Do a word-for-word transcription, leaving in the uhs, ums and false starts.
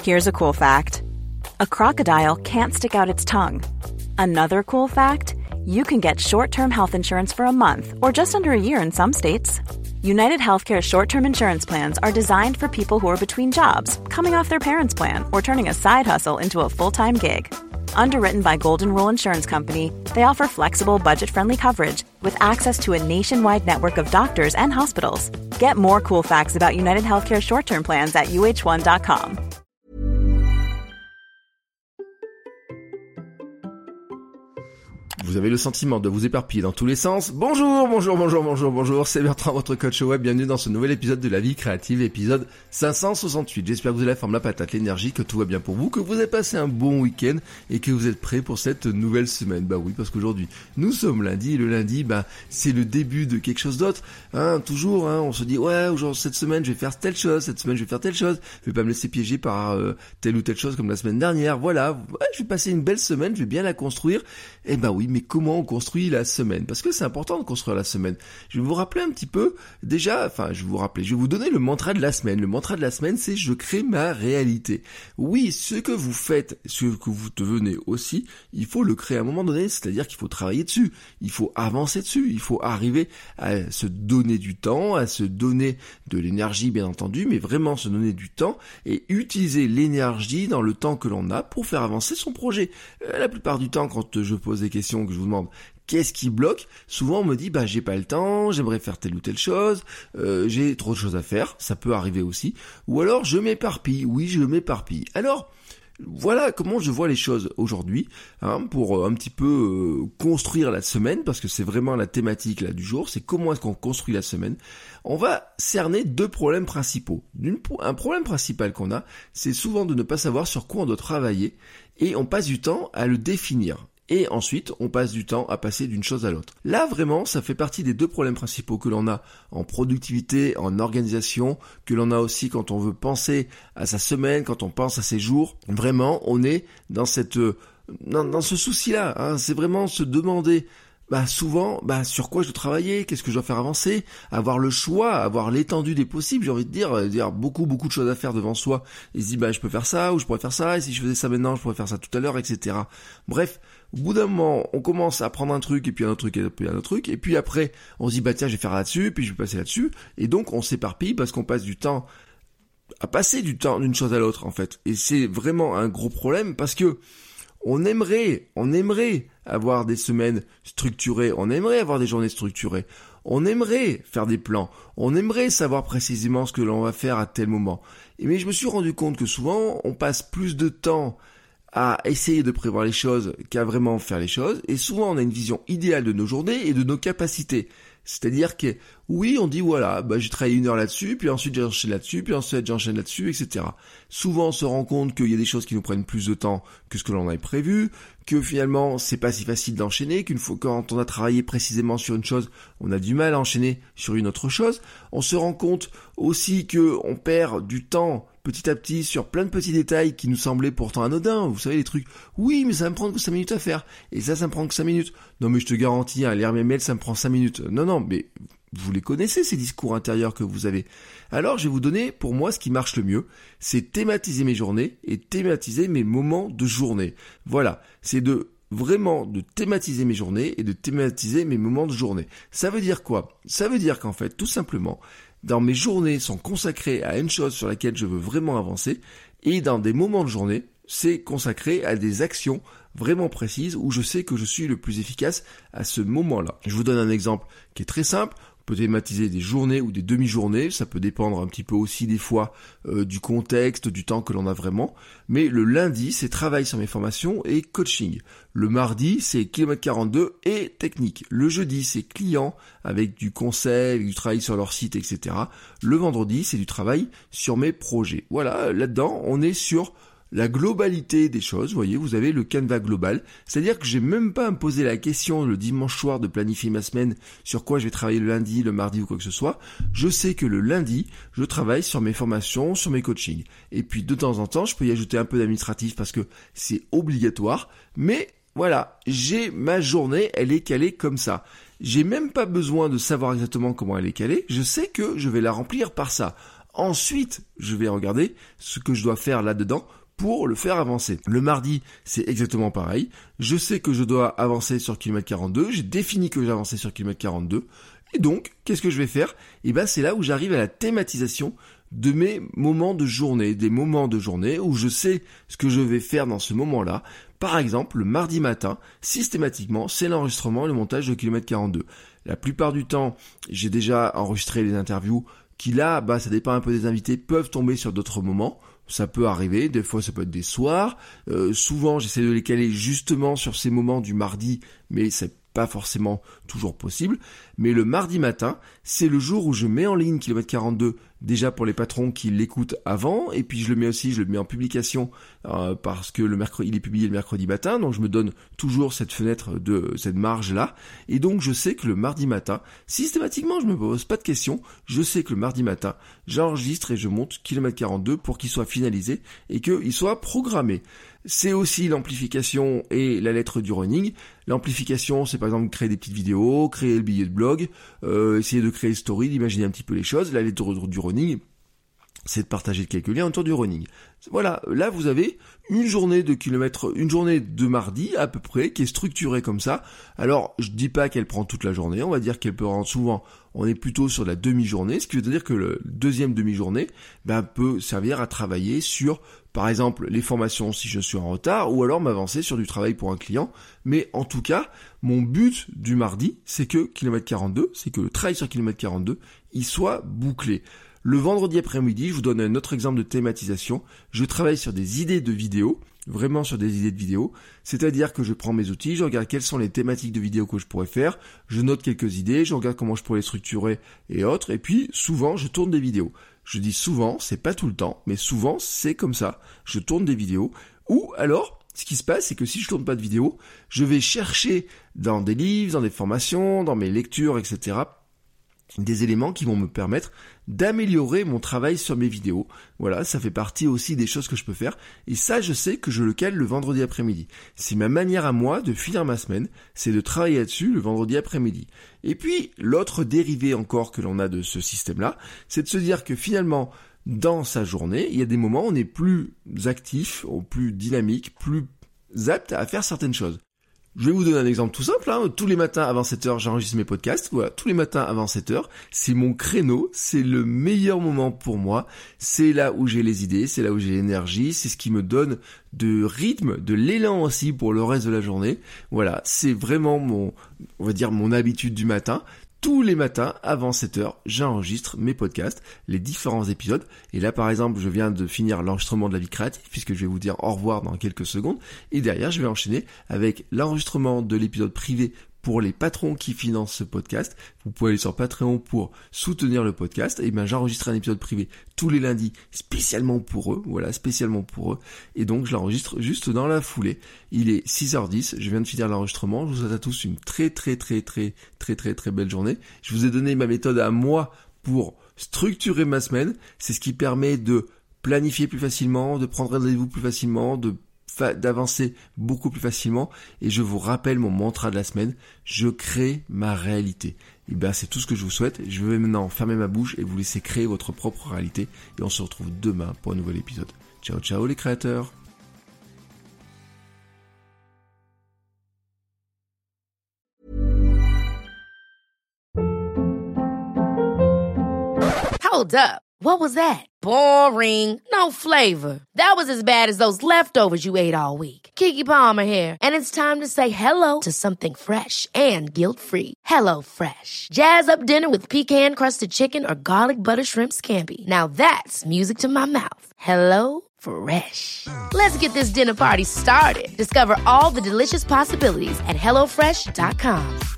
Here's a cool fact. A crocodile can't stick out its tongue. Another cool fact, you can get short-term health insurance for a month or just under a year in some states. United Healthcare short-term insurance plans are designed for people who are between jobs, coming off their parents' plan, or turning a side hustle into a full-time gig. Underwritten by Golden Rule Insurance Company, they offer flexible, budget-friendly coverage with access to a nationwide network of doctors and hospitals. Get more cool facts about United Healthcare short-term plans at U H one dot com. Vous avez le sentiment de vous éparpiller dans tous les sens. Bonjour, bonjour, bonjour, bonjour, bonjour, c'est Bertrand, votre coach web. Bienvenue dans ce nouvel épisode de La Vie Créative, épisode cinq cent soixante-huit. J'espère que vous avez la forme, la patate, l'énergie, que tout va bien pour vous, que vous avez passé un bon week-end et que vous êtes prêts pour cette nouvelle semaine. Bah oui, parce qu'aujourd'hui, nous sommes lundi et le lundi, bah, c'est le début de quelque chose d'autre. Hein, toujours, hein, on se dit, ouais, aujourd'hui, cette semaine, je vais faire telle chose, cette semaine, je vais faire telle chose. Je vais pas me laisser piéger par euh, telle ou telle chose comme la semaine dernière. Voilà, ouais, je vais passer une belle semaine, je vais bien la construire. Et bah oui, mais comment on construit la semaine? Parce que c'est important de construire la semaine. Je vais vous rappeler un petit peu, déjà, enfin, je vais vous rappeler, je vais vous donner le mantra de la semaine. Le mantra de la semaine, c'est « je crée ma réalité ». Oui, ce que vous faites, ce que vous devenez aussi, il faut le créer à un moment donné, c'est-à-dire qu'il faut travailler dessus, il faut avancer dessus, il faut arriver à se donner du temps, à se donner de l'énergie, bien entendu, mais vraiment se donner du temps et utiliser l'énergie dans le temps que l'on a pour faire avancer son projet. Euh, la plupart du temps, quand je pose des questions, que je vous demande qu'est-ce qui bloque, souvent on me dit bah j'ai pas le temps, j'aimerais faire telle ou telle chose, euh, j'ai trop de choses à faire, ça peut arriver aussi, ou alors je m'éparpille, oui je m'éparpille. Alors voilà comment je vois les choses aujourd'hui, hein, pour un petit peu euh, construire la semaine, parce que c'est vraiment la thématique là du jour, c'est comment est-ce qu'on construit la semaine. On va cerner deux problèmes principaux. D'une, un problème principal qu'on a, c'est souvent de ne pas savoir sur quoi on doit travailler, et on passe du temps à le définir. Et ensuite, on passe du temps à passer d'une chose à l'autre. Là, vraiment, ça fait partie des deux problèmes principaux que l'on a en productivité, en organisation, que l'on a aussi quand on veut penser à sa semaine, quand on pense à ses jours. Vraiment, on est dans cette, dans, dans ce souci-là, hein. C'est vraiment se demander, bah, souvent, bah, sur quoi je dois travailler, qu'est-ce que je dois faire avancer, avoir le choix, avoir l'étendue des possibles, j'ai envie de dire, dire beaucoup, beaucoup de choses à faire devant soi, et se dire, bah, je peux faire ça, ou je pourrais faire ça, et si je faisais ça maintenant, je pourrais faire ça tout à l'heure, et cetera. Bref, au bout d'un moment, on commence à prendre un truc, et puis un autre truc, et puis un autre truc, et puis après, on se dit, bah tiens, je vais faire là-dessus, puis je vais passer là-dessus, et donc on s'éparpille parce qu'on passe du temps à passer du temps d'une chose à l'autre, en fait. Et c'est vraiment un gros problème, parce que on aimerait, on aimerait avoir des semaines structurées, on aimerait avoir des journées structurées, on aimerait faire des plans, on aimerait savoir précisément ce que l'on va faire à tel moment. Et mais je me suis rendu compte que souvent, on passe plus de temps à essayer de prévoir les choses qu'à vraiment faire les choses, et souvent on a une vision idéale de nos journées et de nos capacités. C'est-à-dire que, oui, on dit voilà, bah j'ai travaillé une heure là-dessus, puis ensuite j'enchaîne là-dessus, puis ensuite j'enchaîne là-dessus, et cetera. Souvent on se rend compte qu'il y a des choses qui nous prennent plus de temps que ce que l'on avait prévu, que finalement c'est pas si facile d'enchaîner, qu'une fois quand on a travaillé précisément sur une chose, on a du mal à enchaîner sur une autre chose. On se rend compte aussi que on perd du temps petit à petit sur plein de petits détails qui nous semblaient pourtant anodins. Vous savez, les trucs, oui, mais ça va me prendre que cinq minutes à faire. Et ça, ça me prend que cinq minutes. Non, mais je te garantis, hein, lire mes mails, ça me prend cinq minutes. Non, non, mais vous les connaissez, ces discours intérieurs que vous avez. Alors, je vais vous donner, pour moi, ce qui marche le mieux. C'est thématiser mes journées et thématiser mes moments de journée. Voilà. C'est de vraiment de thématiser mes journées et de thématiser mes moments de journée. Ça veut dire quoi? Ça veut dire qu'en fait, tout simplement, dans mes journées sont consacrées à une chose sur laquelle je veux vraiment avancer, et dans des moments de journée, c'est consacré à des actions vraiment précises où je sais que je suis le plus efficace à ce moment-là. Je vous donne un exemple qui est très simple. On peut thématiser des journées ou des demi-journées, ça peut dépendre un petit peu aussi des fois euh, du contexte, du temps que l'on a vraiment. Mais le lundi, c'est travail sur mes formations et coaching. Le mardi, c'est kilomètre quarante-deux et technique. Le jeudi, c'est client avec du conseil, avec du travail sur leur site, et cetera. Le vendredi, c'est du travail sur mes projets. Voilà, là-dedans, on est sur la globalité des choses, vous voyez, vous avez le canevas global, c'est-à-dire que j'ai même pas à me poser la question le dimanche soir de planifier ma semaine sur quoi je vais travailler le lundi, le mardi ou quoi que ce soit. Je sais que le lundi, je travaille sur mes formations, sur mes coachings. Et puis de temps en temps, je peux y ajouter un peu d'administratif parce que c'est obligatoire, mais voilà, j'ai ma journée, elle est calée comme ça. J'ai même pas besoin de savoir exactement comment elle est calée, je sais que je vais la remplir par ça. Ensuite, je vais regarder ce que je dois faire là-dedans pour le faire avancer. Le mardi, c'est exactement pareil. Je sais que je dois avancer sur kilomètre quarante-deux. J'ai défini que j'ai avancé sur kilomètre quarante-deux. Et donc, qu'est-ce que je vais faire ? Eh ben, c'est là où j'arrive à la thématisation de mes moments de journée, des moments de journée où je sais ce que je vais faire dans ce moment-là. Par exemple, le mardi matin, systématiquement, c'est l'enregistrement et le montage de kilomètre quarante-deux. La plupart du temps, j'ai déjà enregistré les interviews qui là, bah, ça dépend un peu des invités, peuvent tomber sur d'autres moments. Ça peut arriver, des fois ça peut être des soirs. Euh, souvent, j'essaie de les caler justement sur ces moments du mardi, mais c'est pas forcément toujours possible. Mais le mardi matin, c'est le jour où je mets en ligne kilomètre quarante-deux, déjà pour les patrons qui l'écoutent avant, et puis je le mets aussi, je le mets en publication euh, parce que le mercredi, il est publié le mercredi matin, donc je me donne toujours cette fenêtre de cette marge-là, et donc je sais que le mardi matin, systématiquement, je me pose pas de questions, je sais que le mardi matin, j'enregistre et je monte kilomètre quarante-deux pour qu'il soit finalisé et qu'il soit programmé. C'est aussi l'amplification et la lettre du running. L'amplification, c'est par exemple créer des petites vidéos, créer le billet de blog, euh, essayer de créer une story, d'imaginer un petit peu les choses. La lettre du running, c'est de partager quelques liens autour du running. Voilà, là vous avez une journée de kilomètres, une journée de mardi à peu près, qui est structurée comme ça. Alors, je dis pas qu'elle prend toute la journée, on va dire qu'elle peut rendre souvent, on est plutôt sur la demi-journée, ce qui veut dire que le deuxième demi-journée, ben, peut servir à travailler sur, par exemple, les formations si je suis en retard, ou alors m'avancer sur du travail pour un client. Mais en tout cas, mon but du mardi, c'est que kilomètre quarante-deux, c'est que le travail sur kilomètre quarante-deux, il soit bouclé. Le vendredi après-midi, je vous donne un autre exemple de thématisation. Je travaille sur des idées de vidéos, vraiment sur des idées de vidéos. C'est-à-dire que je prends mes outils, je regarde quelles sont les thématiques de vidéos que je pourrais faire, je note quelques idées, je regarde comment je pourrais les structurer et autres. Et puis, souvent, je tourne des vidéos. Je dis souvent, c'est pas tout le temps, mais souvent, c'est comme ça. Je tourne des vidéos. Ou alors, ce qui se passe, c'est que si je tourne pas de vidéos, je vais chercher dans des livres, dans des formations, dans mes lectures, et cetera, des éléments qui vont me permettre d'améliorer mon travail sur mes vidéos. Voilà, ça fait partie aussi des choses que je peux faire. Et ça, je sais que je le cale le vendredi après-midi. C'est ma manière à moi de finir ma semaine, c'est de travailler là-dessus le vendredi après-midi. Et puis, l'autre dérivé encore que l'on a de ce système-là, c'est de se dire que finalement, dans sa journée, il y a des moments où on est plus actif, ou plus dynamique, plus apte à faire certaines choses. Je vais vous donner un exemple tout simple, hein. Tous les matins avant sept heures, j'enregistre mes podcasts. Voilà, tous les matins avant sept heures, c'est mon créneau, c'est le meilleur moment pour moi. C'est là où j'ai les idées, c'est là où j'ai l'énergie, c'est ce qui me donne de rythme, de l'élan aussi pour le reste de la journée. Voilà, c'est vraiment mon, on va dire mon habitude du matin. Tous les matins, avant sept heures, j'enregistre mes podcasts, les différents épisodes. Et là, par exemple, je viens de finir l'enregistrement de la vie créative, puisque je vais vous dire au revoir dans quelques secondes. Et derrière, je vais enchaîner avec l'enregistrement de l'épisode privé pour les patrons qui financent ce podcast. Vous pouvez aller sur Patreon pour soutenir le podcast. Et bien, j'enregistre un épisode privé tous les lundis, spécialement pour eux. Voilà, spécialement pour eux. Et donc, je l'enregistre juste dans la foulée. Il est six heures dix. Je viens de finir l'enregistrement. Je vous souhaite à tous une très, très, très, très, très, très, très belle journée. Je vous ai donné ma méthode à moi pour structurer ma semaine. C'est ce qui permet de planifier plus facilement, de prendre rendez-vous plus facilement, de d'avancer beaucoup plus facilement. Et je vous rappelle mon mantra de la semaine, je crée ma réalité. Et bien c'est tout ce que je vous souhaite. Je vais maintenant fermer ma bouche et vous laisser créer votre propre réalité. Et on se retrouve demain pour un nouvel épisode. Ciao ciao les créateurs. Hold up. What was that? Boring. No flavor. That was as bad as those leftovers you ate all week. Keke Palmer here, and it's time to say hello to something fresh and guilt-free. Hello Fresh. Jazz up dinner with pecan-crusted chicken or garlic butter shrimp scampi. Now that's music to my mouth. Hello Fresh. Let's get this dinner party started. Discover all the delicious possibilities at hello fresh dot com.